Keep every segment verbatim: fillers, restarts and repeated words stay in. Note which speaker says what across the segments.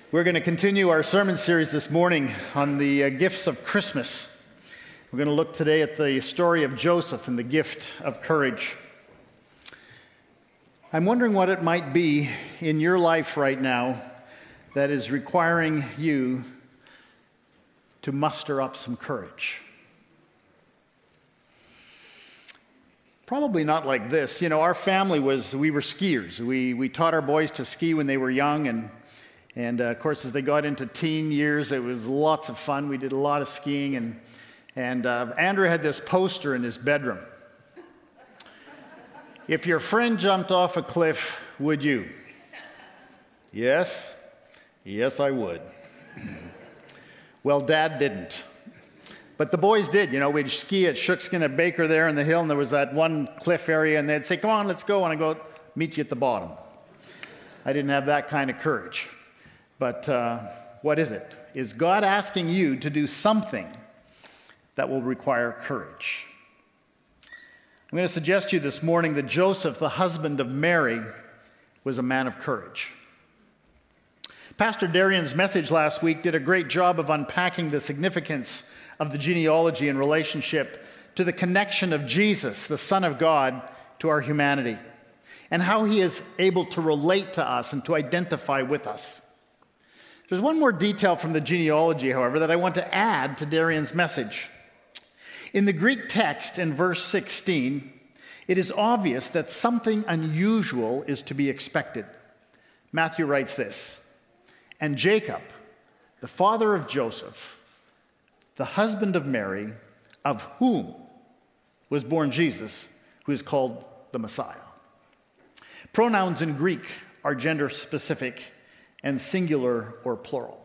Speaker 1: We're going to continue our sermon series this morning on the uh, gifts of Christmas. We're going to look today at the story of Joseph and the gift of courage. I'm wondering what it might be in your life right now that is requiring you to muster up some courage. Probably not like this. You know, our family was, we were skiers. We, we taught our boys to ski when they were young, and And, uh, of course, as they got into teen years, it was lots of fun. We did a lot of skiing, and, and uh, Andrew had this poster in his bedroom. If your friend jumped off a cliff, would you? Yes? Yes, I would. Well, Dad didn't. But the boys did. You know, we'd ski at Shookskin at Baker there in the hill, and there was that one cliff area, and they'd say, come on, let's go. And I'd go, meet you at the bottom. I didn't have that kind of courage. But uh, what is it? Is God asking you to do something that will require courage? I'm going to suggest to you this morning that Joseph, the husband of Mary, was a man of courage. Pastor Darian's message last week did a great job of unpacking the significance of the genealogy in relationship to the connection of Jesus, the Son of God, to our humanity, and how he is able to relate to us and to identify with us. There's one more detail from the genealogy, however, that I want to add to Darian's message. In the Greek text in verse sixteen, it is obvious that something unusual is to be expected. Matthew writes this, and Jacob, the father of Joseph, the husband of Mary, of whom was born Jesus, who is called the Messiah. Pronouns in Greek are gender specific and singular or plural.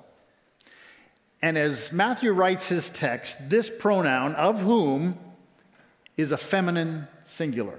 Speaker 1: And as Matthew writes his text, this pronoun, of whom, is a feminine singular.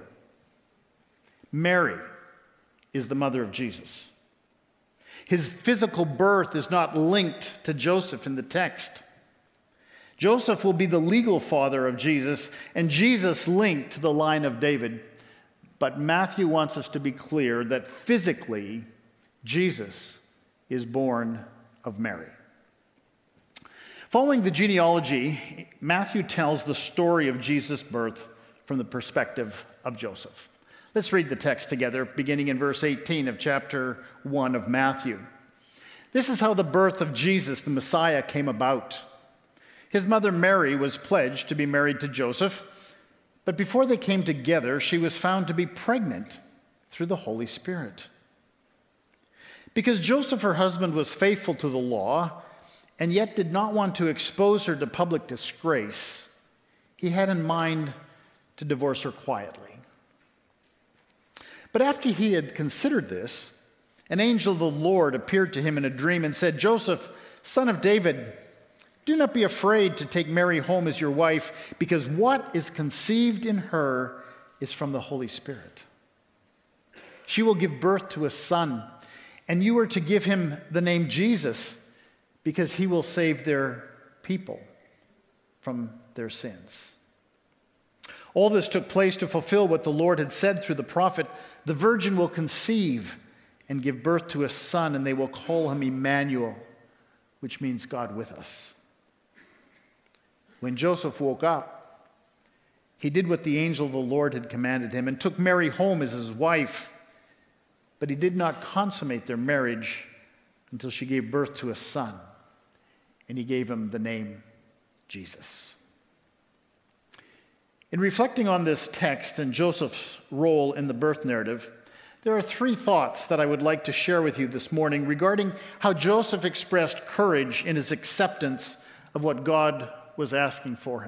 Speaker 1: Mary is the mother of Jesus. His physical birth is not linked to Joseph in the text. Joseph will be the legal father of Jesus, and Jesus linked to the line of David. But Matthew wants us to be clear that physically, Jesus is born of Mary. Following the genealogy, Matthew tells the story of Jesus' birth from the perspective of Joseph. Let's read the text together, beginning in verse eighteen of chapter one of Matthew. This is how the birth of Jesus, the Messiah, came about. His mother Mary was pledged to be married to Joseph, but before they came together, she was found to be pregnant through the Holy Spirit. Because Joseph, her husband, was faithful to the law and yet did not want to expose her to public disgrace, he had in mind to divorce her quietly. But after he had considered this, an angel of the Lord appeared to him in a dream and said, Joseph, son of David, do not be afraid to take Mary home as your wife, because what is conceived in her is from the Holy Spirit. She will give birth to a son, and you are to give him the name Jesus, because he will save their people from their sins. All this took place to fulfill what the Lord had said through the prophet, the virgin will conceive and give birth to a son, and they will call him Emmanuel, which means God with us. When Joseph woke up, he did what the angel of the Lord had commanded him and took Mary home as his wife. But he did not consummate their marriage until she gave birth to a son, and he gave him the name Jesus. In reflecting on this text and Joseph's role in the birth narrative, there are three thoughts that I would like to share with you this morning regarding how Joseph expressed courage in his acceptance of what God was asking for him.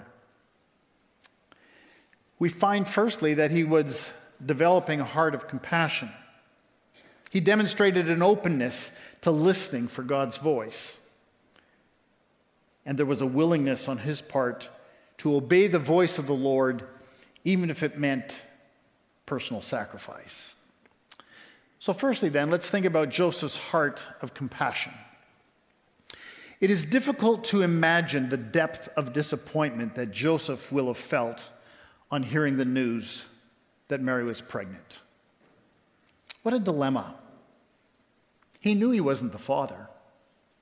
Speaker 1: We find, firstly, that he was developing a heart of compassion. He demonstrated an openness to listening for God's voice. And there was a willingness on his part to obey the voice of the Lord, even if it meant personal sacrifice. So firstly then, let's think about Joseph's heart of compassion. It is difficult to imagine the depth of disappointment that Joseph will have felt on hearing the news that Mary was pregnant. What a dilemma. He knew he wasn't the father.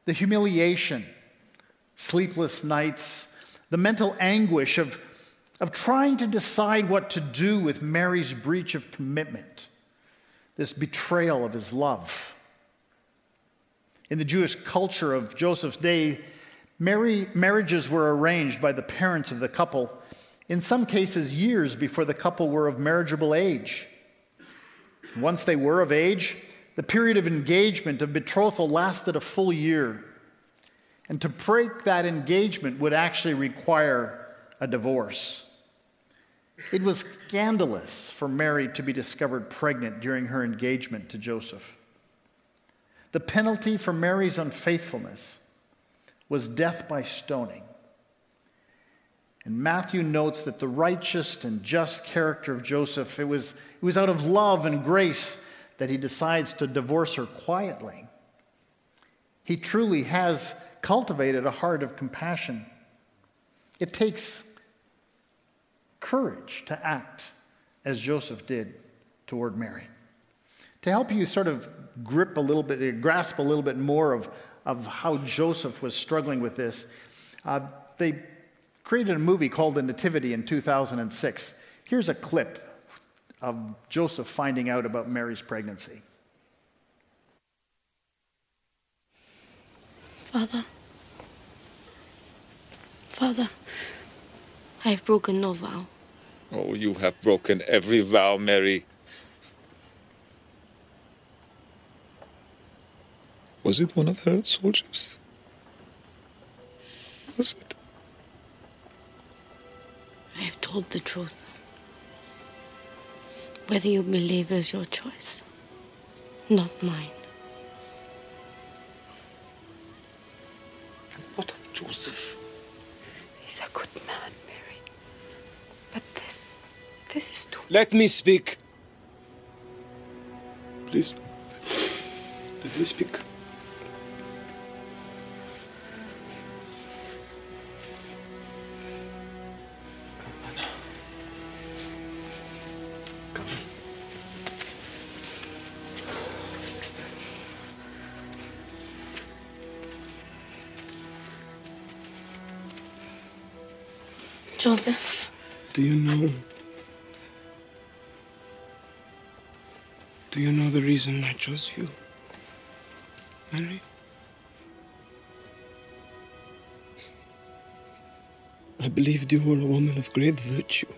Speaker 1: the humiliation, sleepless nights, the mental anguish of, of trying to decide what to do with Mary's breach of commitment, this betrayal of his love. In the Jewish culture of Joseph's day, Mary, marriages were arranged by the parents of the couple, in some cases years before the couple were of marriageable age. Once they were of age, the period of engagement, of betrothal, lasted a full year. And to break that engagement would actually require a divorce. It was scandalous for Mary to be discovered pregnant during her engagement to Joseph. The penalty for Mary's unfaithfulness was death by stoning. And Matthew notes that the righteous and just character of Joseph, it was, it was out of love and grace that he decides to divorce her quietly. He truly has cultivated a heart of compassion. It takes courage to act as Joseph did toward Mary. To help you sort of grip a little bit, grasp a little bit more of, of how Joseph was struggling with this, uh, they created a movie called The Nativity in two thousand six. Here's a clip of Joseph finding out about Mary's pregnancy.
Speaker 2: Father, Father, I have broken no vow.
Speaker 3: Oh, you have broken every vow, Mary. Was it one of Herod's soldiers? Was it?
Speaker 2: I have told the truth. Whether you believe is your choice, not mine.
Speaker 3: And what of Joseph?
Speaker 4: He's a good man, Mary. But this, this is too...
Speaker 3: Let me speak. Please, let me speak.
Speaker 2: Joseph.
Speaker 5: Do you know? Do you know the reason I chose you, Mary? I believed you were a woman of great virtue.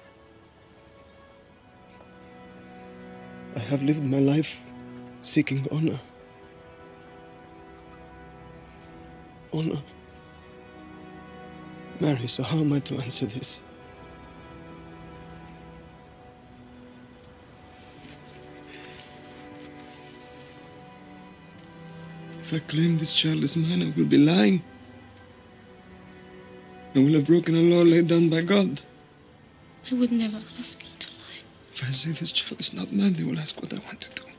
Speaker 5: I have lived my life seeking honor. Honor. Mary, so how am I to answer this? If I claim this child is mine, I will be lying. I will have broken a law laid down by God.
Speaker 2: I would never ask you to lie.
Speaker 5: If I say this child is not mine, they will ask what I want to do.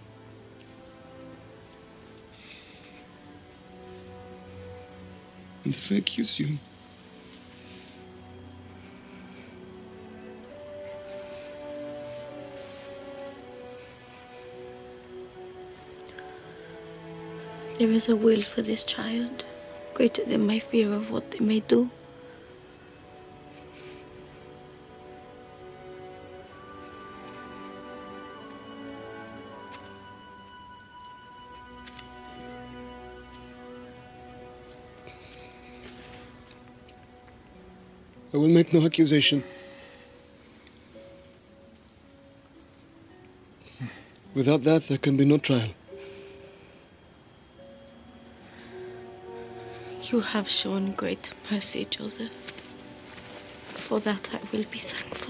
Speaker 5: And if I accuse you,
Speaker 2: there is a will for this child, greater than my fear of what they may do.
Speaker 5: I will make no accusation. Without that, there can be no trial.
Speaker 2: You have shown great mercy, Joseph. For that I will be thankful.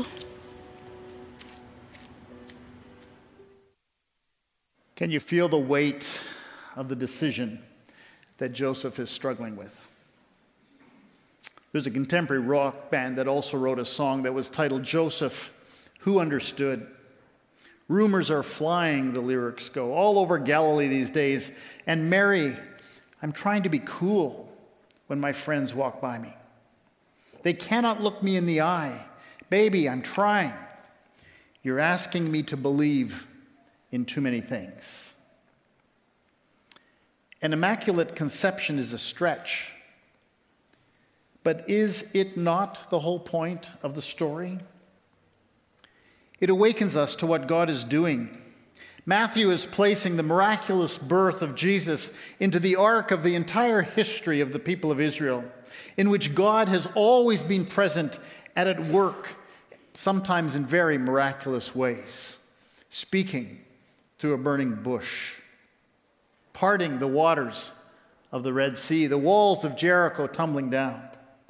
Speaker 1: Can you feel the weight of the decision that Joseph is struggling with? There's a contemporary rock band that also wrote a song that was titled Joseph, Who Understood? Rumors are flying, the lyrics go, all over Galilee these days. And Mary, I'm trying to be cool when my friends walk by me. They cannot look me in the eye. Baby, I'm trying. You're asking me to believe in too many things. An immaculate conception is a stretch. But is it not the whole point of the story? It awakens us to what God is doing. Matthew is placing the miraculous birth of Jesus into the arc of the entire history of the people of Israel, in which God has always been present and at work, sometimes in very miraculous ways, speaking through a burning bush, parting the waters of the Red Sea, the walls of Jericho tumbling down.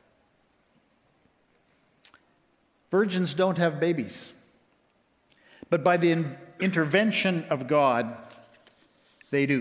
Speaker 1: Virgins don't have babies, but by the in- intervention of God, they do.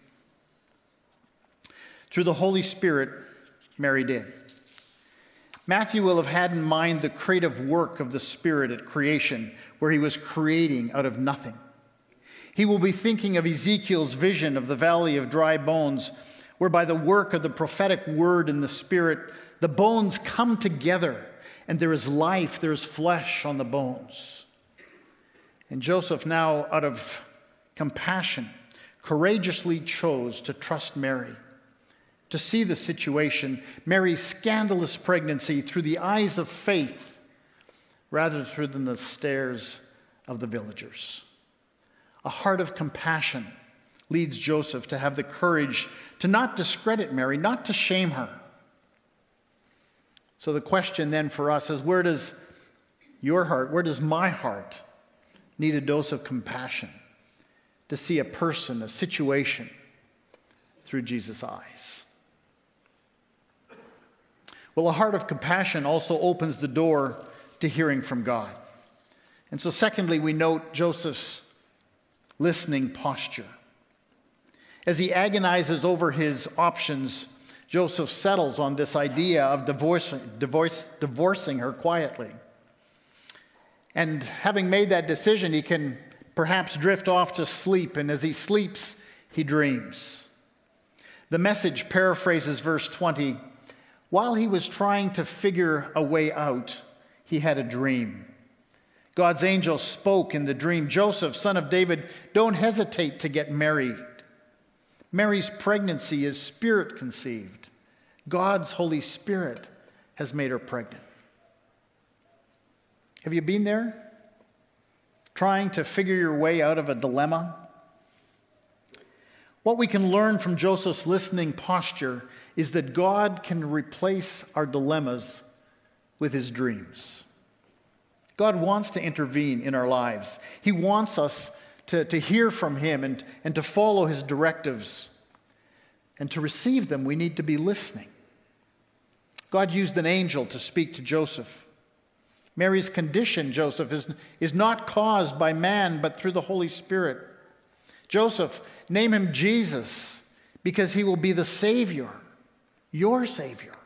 Speaker 1: Through the Holy Spirit, Mary did. Matthew will have had in mind the creative work of the Spirit at creation, where he was creating out of nothing. He will be thinking of Ezekiel's vision of the valley of dry bones, where by the work of the prophetic word in the Spirit, the bones come together, and there is life, there is flesh on the bones. And Joseph, now out of compassion, courageously chose to trust Mary, to see the situation, Mary's scandalous pregnancy, through the eyes of faith, rather than the stares of the villagers. A heart of compassion leads Joseph to have the courage to not discredit Mary, not to shame her. So the question then for us is, where does your heart, where does my heart need a dose of compassion to see a person, a situation through Jesus' eyes? Well, a heart of compassion also opens the door to hearing from God. And so secondly, we note Joseph's listening posture. As he agonizes over his options, Joseph settles on this idea of divorcing, divorce, divorcing her quietly. And having made that decision, he can perhaps drift off to sleep, and as he sleeps, he dreams. The Message paraphrases verse twenty. While he was trying to figure a way out, he had a dream. God's angel spoke in the dream, Joseph, son of David, don't hesitate to get married. Mary's pregnancy is spirit conceived. God's Holy Spirit has made her pregnant. Have you been there? Trying to figure your way out of a dilemma? What we can learn from Joseph's listening posture is that God can replace our dilemmas with his dreams. God wants to intervene in our lives. He wants us to, to hear from him and, and to follow his directives. And to receive them, we need to be listening. God used an angel to speak to Joseph. Mary's condition, Joseph, is, is not caused by man, but through the Holy Spirit. Joseph, name him Jesus, because he will be the Savior, your Savior.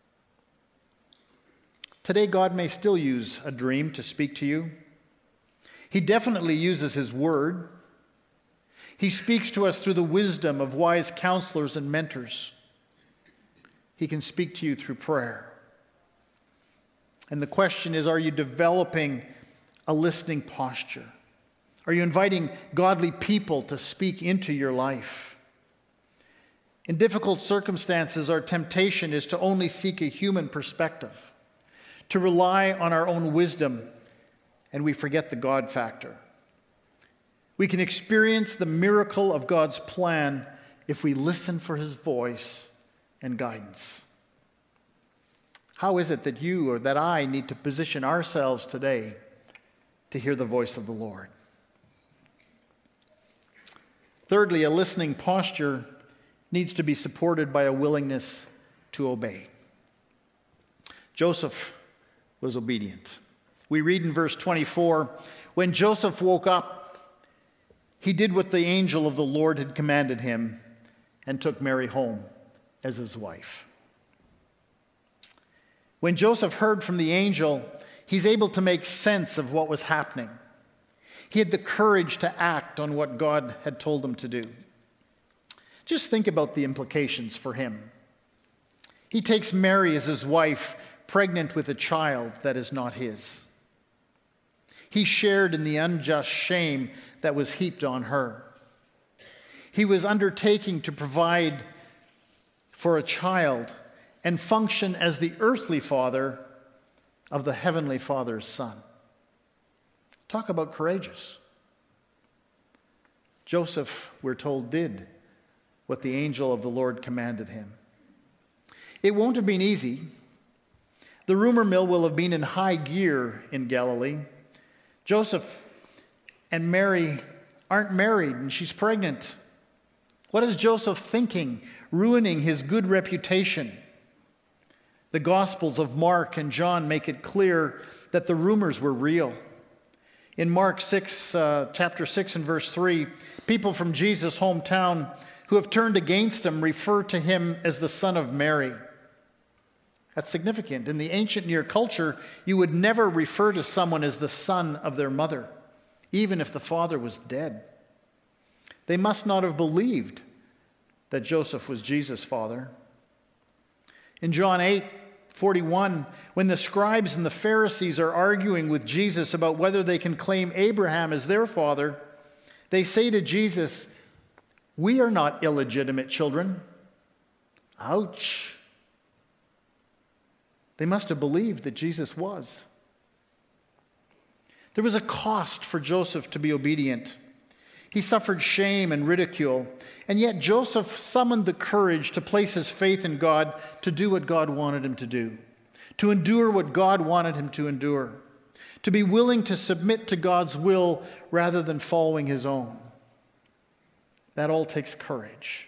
Speaker 1: Today, God may still use a dream to speak to you. He definitely uses his word. He speaks to us through the wisdom of wise counselors and mentors. He can speak to you through prayer. And the question is, are you developing a listening posture? Are you inviting godly people to speak into your life? In difficult circumstances, our temptation is to only seek a human perspective, to rely on our own wisdom, and we forget the God factor. We can experience the miracle of God's plan if we listen for his voice and guidance. How is it that you or that I need to position ourselves today to hear the voice of the Lord? Thirdly, a listening posture needs to be supported by a willingness to obey. Joseph was obedient. We read in verse twenty-four, when Joseph woke up, he did what the angel of the Lord had commanded him and took Mary home as his wife. When Joseph heard from the angel, he's able to make sense of what was happening. He had the courage to act on what God had told him to do. Just think about the implications for him. He takes Mary as his wife, pregnant with a child that is not his. He shared in the unjust shame that was heaped on her. He was undertaking to provide for a child and function as the earthly father of the heavenly Father's son. Talk about courageous. Joseph, we're told, did what the angel of the Lord commanded him. It won't have been easy. The rumor mill will have been in high gear in Galilee. Joseph and Mary aren't married, and she's pregnant. What is Joseph thinking, ruining his good reputation? The Gospels of Mark and John make it clear that the rumors were real. In Mark six, uh, chapter six and verse three, people from Jesus' hometown who have turned against him refer to him as the son of Mary. That's significant. In the ancient Near culture, you would never refer to someone as the son of their mother, even if the father was dead. They must not have believed that Joseph was Jesus' father. In John eight forty-one, when the scribes and the Pharisees are arguing with Jesus about whether they can claim Abraham as their father, they say to Jesus, "We are not illegitimate children." Ouch. They must have believed that Jesus was. There was a cost for Joseph to be obedient. He suffered shame and ridicule, and yet Joseph summoned the courage to place his faith in God to do what God wanted him to do, to endure what God wanted him to endure, to be willing to submit to God's will rather than following his own. That all takes courage.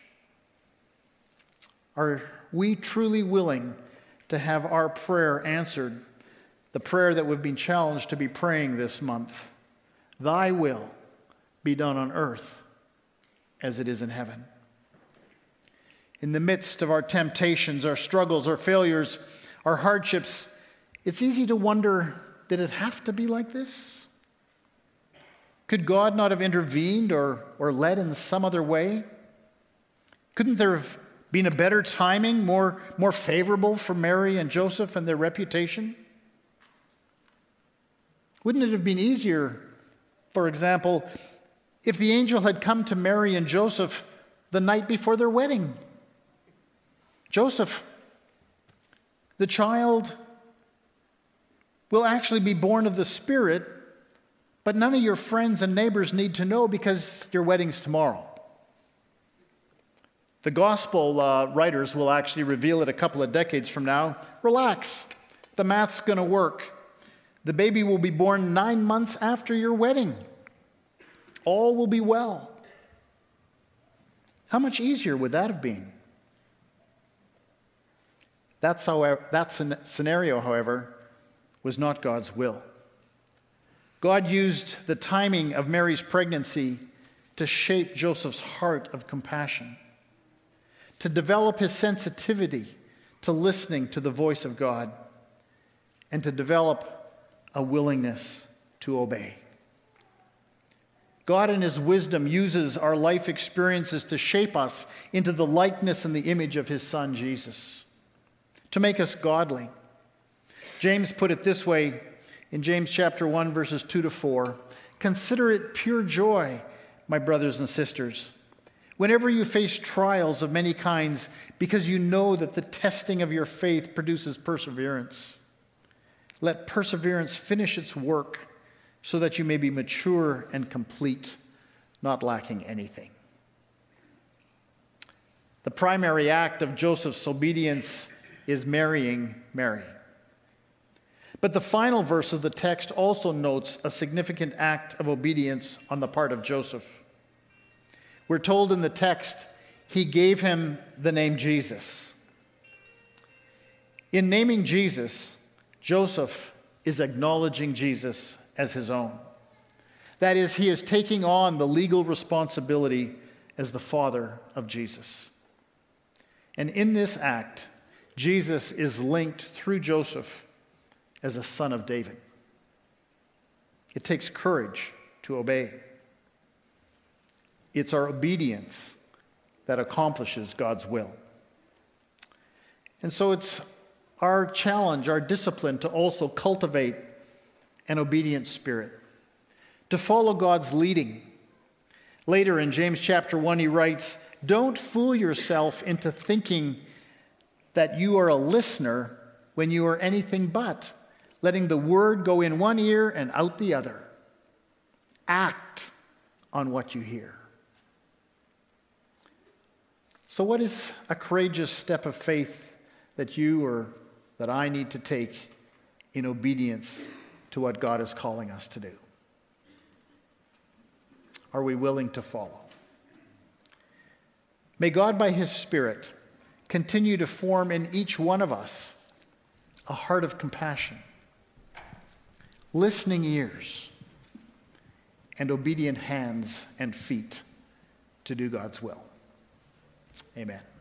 Speaker 1: Are we truly willing to have our prayer answered, the prayer that we've been challenged to be praying this month? Thy will be done on earth as it is in heaven. In the midst of our temptations, our struggles, our failures, our hardships, it's easy to wonder, did it have to be like this? Could God not have intervened or, or led in some other way? Couldn't there have been a better timing, more, more favorable for Mary and Joseph and their reputation? Wouldn't it have been easier, for example, if the angel had come to Mary and Joseph the night before their wedding? Joseph, the child will actually be born of the Spirit, but none of your friends and neighbors need to know because your wedding's tomorrow. The gospel uh, writers will actually reveal it a couple of decades from now. Relax. The math's going to work. The baby will be born nine months after your wedding. All will be well. How much easier would that have been? That's however, that scenario, however, was not God's will. God used the timing of Mary's pregnancy to shape Joseph's heart of compassion, to develop his sensitivity to listening to the voice of God, and to develop a willingness to obey. God in his wisdom uses our life experiences to shape us into the likeness and the image of his Son, Jesus, to make us godly. James put it this way in James chapter one, verses two to four. Consider it pure joy, my brothers and sisters, whenever you face trials of many kinds, because you know that the testing of your faith produces perseverance. Let perseverance finish its work, so that you may be mature and complete, not lacking anything. The primary act of Joseph's obedience is marrying Mary. But the final verse of the text also notes a significant act of obedience on the part of Joseph. We're told in the text, he gave him the name Jesus. In naming Jesus, Joseph is acknowledging Jesus as his own. That is, he is taking on the legal responsibility as the father of Jesus. And in this act, Jesus is linked through Joseph as a son of David. It takes courage to obey. It's our obedience that accomplishes God's will. And so it's our challenge, our discipline to also cultivate an obedient spirit, to follow God's leading, Later in James chapter one, he writes, "Don't fool yourself into thinking that you are a listener when you are anything but, letting the word go in one ear and out the other. Act on what you hear." So what is a courageous step of faith that you or that I need to take in obedience to what God is calling us to do? Are we willing to follow? May God, by his Spirit, continue to form in each one of us a heart of compassion, listening ears, and obedient hands and feet to do God's will. Amen.